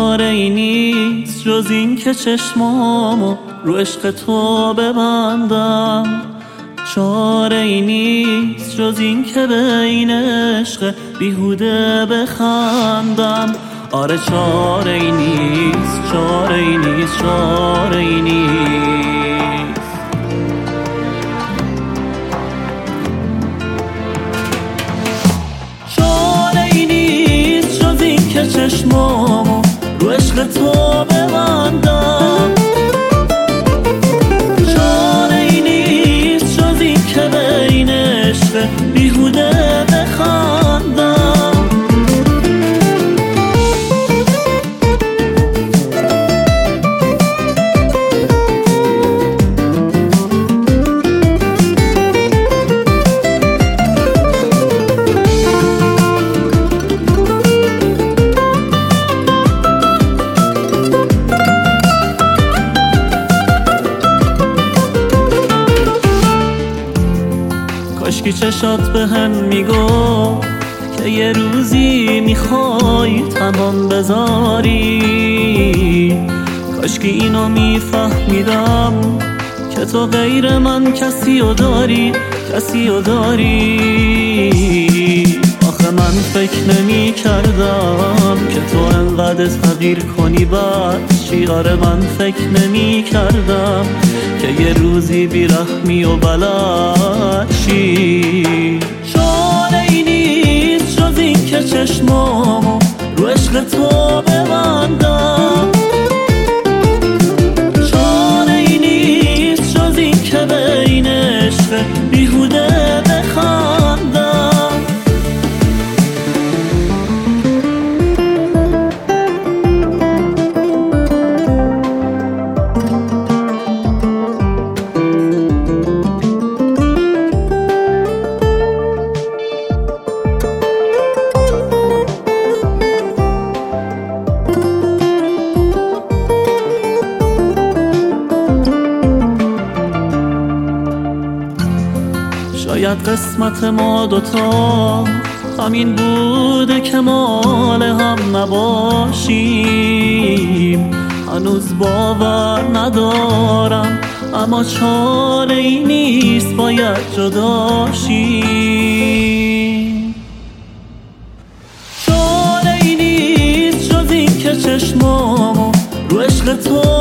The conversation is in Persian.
چاره ای نیست جز این که چشمامو رو عشق تو ببندم. چاره ای نیست جز این که به این عشق بیهوده بخندم. آره چاره ای نیست، چاره ای نیست، چاره ای نیست. چاره ای نیست جز این که چشمامو رو عشق تو ببندم. چاره ای نیست جز این که به این عشق بیهوده بخندم. کاشکی چشات به هم میگفت که یه روزی میخوای تمام بذاری. کاشکی اینو میفهمیدم که تو غیر من کسی رو داری، کسی رو داری. آخه من فکر نمی کردم که تو انقدر تغییر کنی بعد چی. آره من فکر نمی کردم که یه روزی بیرحمی و بلد چی. چاره ای نیست جز این که چشمامو رو عشق تو ببندم. چاره ای نیست جز این که به این عشق بیهوده بخندم. شاید قسمت ما دوتا همین بوده که مال هم نباشیم. هنوز باور ندارم اما چاره ای نیست، باید جدا شیم. چاره ای نیست جز این که چشمامو رو عشق تو